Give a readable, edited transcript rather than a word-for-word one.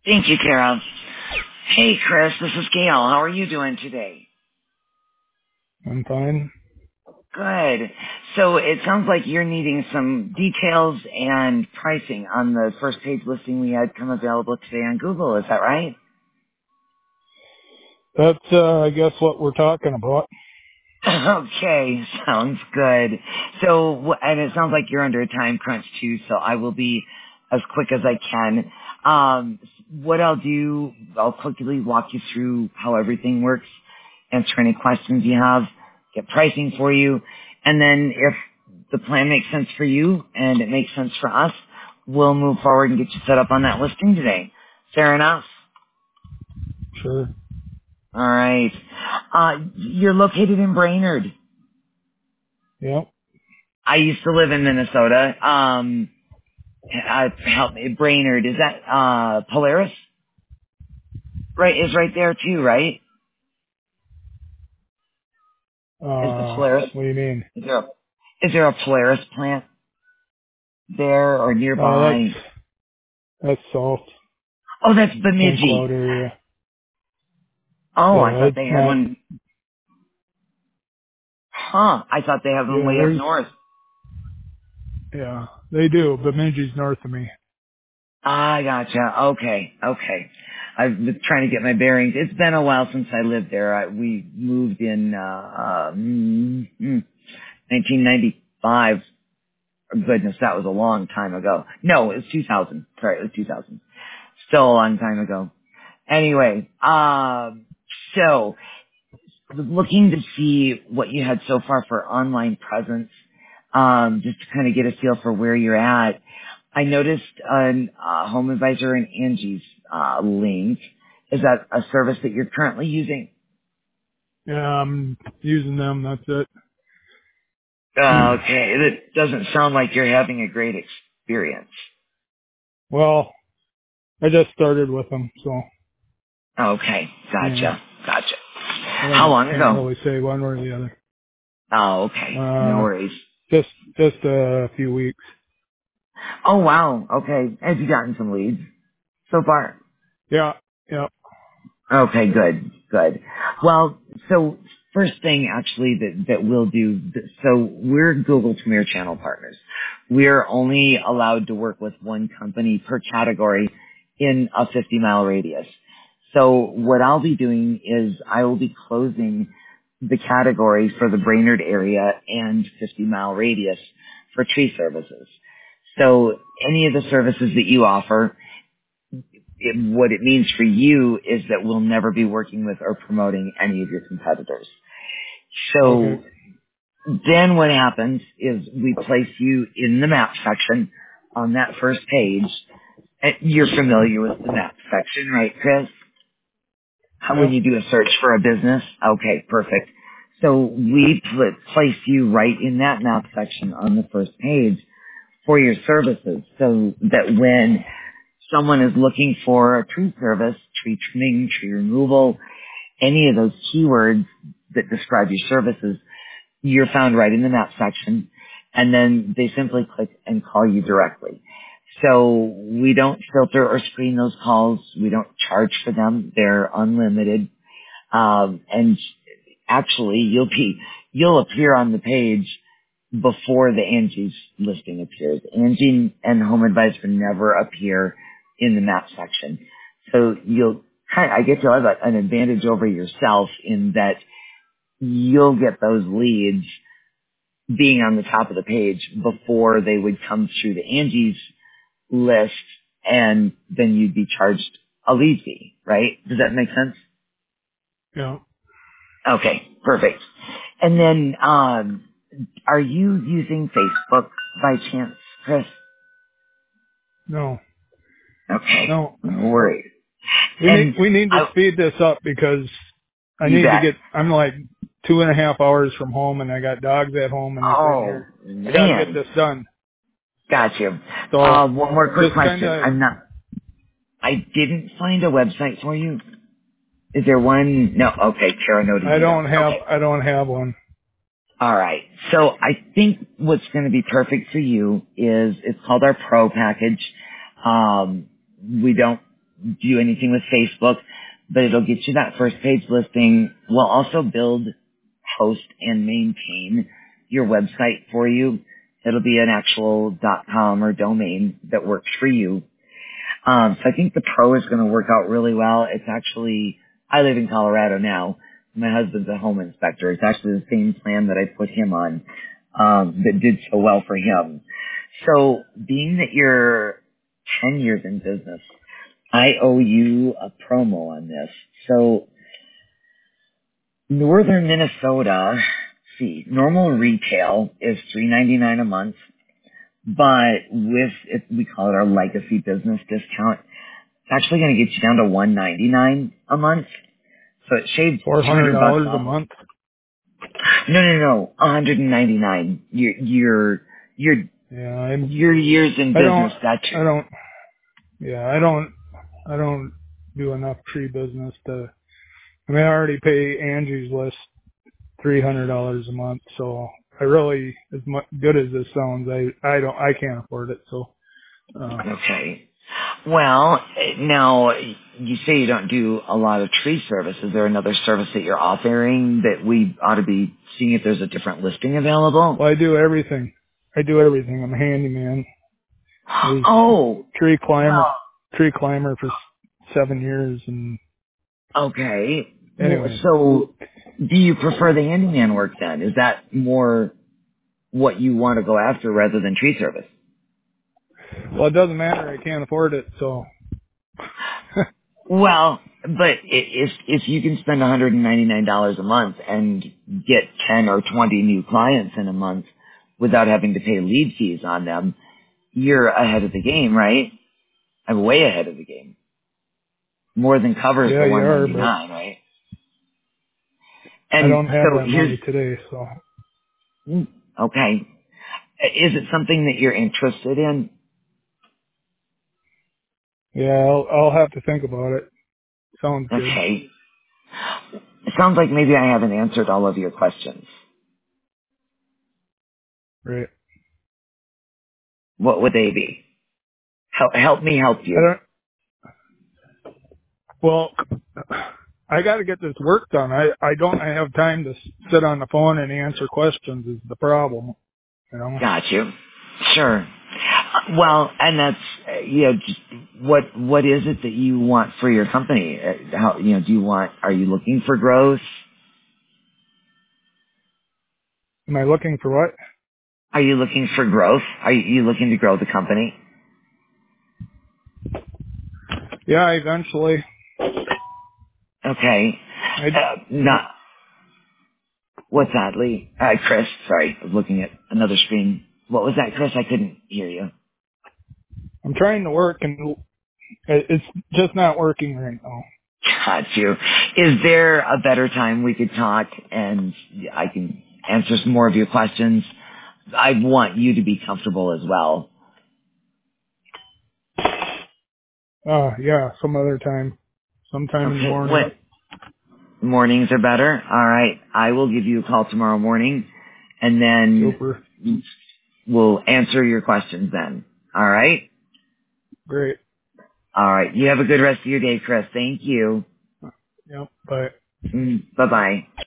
Thank you, Carol. Hey, Chris, this is Gail. How are you doing today? I'm fine. Good. So it sounds like you're needing some details and pricing on the first page listing we had come available today on Google. Is that right? That's, I guess what we're talking about. Okay, sounds good. So, and it sounds like you're under a time crunch too, so I will be as quick as I can. What I'll do, I'll quickly walk you through how everything works, answer any questions you have, get pricing for you, and then if the plan makes sense for you and it makes sense for us, we'll move forward and get you set up on that listing today. Fair enough? Sure. All right. You're located in Brainerd. Yep. I used to live in Minnesota. Help me, Brainerd. Is that Polaris? Right, is right there too, right? Is the Polaris? What do you mean? Is there a Polaris plant there or That's, nearby? that's south. Oh, that's St. Bemidji. Cloud area. Oh, I Yeah, thought it's they had not, one. Huh? I thought they had one yeah, way up north. yeah, they do. Bemidji's north of me. I gotcha. Okay. I've been trying to get my bearings. It's been a while since I lived there. We moved in 1995. Goodness, that was a long time ago. No, it was 2000. Sorry, it was 2000. Still a long time ago. Anyway, so looking to see what you had so far for online presence, just to kind of get a feel for where you're at. I noticed an Home Advisor and Angie's link. Is that a service that you're currently using? Yeah, I'm using them. That's it. Okay, it doesn't sound like you're having a great experience. Well, I just started with them, so, Okay, yeah, gotcha. I How long can't ago? really say one way or the other. Oh, okay, no worries. Just, just a few weeks. Oh, wow, okay. Have you gotten some leads so far? Yeah, yeah. Okay, good. Well, so first thing actually that we'll do, so we're Google Premier Channel partners. We're only allowed to work with one company per category in a 50-mile radius. So what I'll be doing is I will be closing the category for the Brainerd area and 50-mile radius for tree services. So any of the services that you offer, what it means for you is that we'll never be working with or promoting any of your competitors. Okay. So then what happens is we place you in the map section on that first page. And you're familiar with the map section, right, Chris? How when Yep. you do a search for a business? Okay, perfect. So we place you right in that map section on the first page for your services so that when someone is looking for a tree service, tree trimming, tree removal, any of those keywords that describe your services, you're found right in the map section, and then they simply click and call you directly. So we don't filter or screen those calls. We don't charge for them. They're unlimited. And actually, you'll appear on the page before the Angie's listing appears. Angie and Home Advisor never appear in the map section. So I guess you'll have an advantage over yourself in that you'll get those leads being on the top of the page before they would come through the Angie's list, and then you'd be charged a lead fee, right? Does that make sense? Yeah. Okay, perfect. And then, are you using Facebook by chance, Chris? No. Okay, No. no worries. We need And we need to speed this up because I you need to bet. get. I'm like 2.5 hours from home, and I got dogs at home and everything Oh here. I got to get man, this done. gotcha. So One more quick just kind question. of. I didn't find a website for you. Is there one? No. Okay, Kara noted you don't. Okay. I don't have one. All right. So I think what's going to be perfect for you is it's called our Pro package. We don't do anything with Facebook, but it'll get you that first page listing. We'll also build, host, and maintain your website for you. It'll be an actual .com or domain that works for you. So I think the Pro is going to work out really well. It's actually, I live in Colorado now. My husband's a home inspector. It's actually the same plan that I put him on, that did so well for him. So being that you're 10 years in business, I owe you a promo on this. So Northern Minnesota, see, normal retail is $3.99 a month, but with it, we call it our legacy business discount. It's actually going to get you down to $199 a month. So it shaves $200 $400 a off. month. No, 199. Your Yeah, your years in business. I don't do enough tree business to. I mean, I already pay Angie's List $300 a month, so I really, as good as this sounds, I can't afford it. So. Okay. Well, now you say you don't do a lot of tree service. Is there another service that you're offering that we ought to be seeing if there's a different listing available? Well, I do everything. I'm a handyman. I was Oh, tree well, climber for 7 years, and okay. anyway. So, do you prefer the handyman work then? Is that more what you want to go after rather than tree service? Well, it doesn't matter. I can't afford it, so. Well, but if you can spend $199 a month and get 10 or 20 new clients in a month without having to pay lead fees on them, you're ahead of the game, right? I'm way ahead of the game. More than covers Yeah, the you are, but 199, right? I And don't have so that money today, so. okay. Is it something that you're interested in? Yeah, I'll have to think about it. Sounds good. Okay. It sounds like maybe I haven't answered all of your questions. Right. What would they be? Help me help I you. don't. Well, I got to get this work done. I don't have time to sit on the phone and answer questions. Is the problem? You know. Got you. Sure. Well, and that's just what is it that you want for your company? How do you want? Are you looking for growth? Am I looking for what? Are you looking for growth? Are you looking to grow the company? Yeah, eventually. Okay. I. Not what's that, Lee? Chris. Sorry, I was looking at another screen. What was that, Chris? I couldn't hear you. I'm trying to work, and it's just not working right now. Got you. Is there a better time we could talk and I can answer some more of your questions? I want you to be comfortable as well. Yeah, some other time. Sometime in the Okay, morning. what? Mornings are better? All right. I will give you a call tomorrow morning and then Super. we'll answer your questions then. All right? Great. All right. You have a good rest of your day, Chris. Thank you. Yep. Bye. Bye-bye.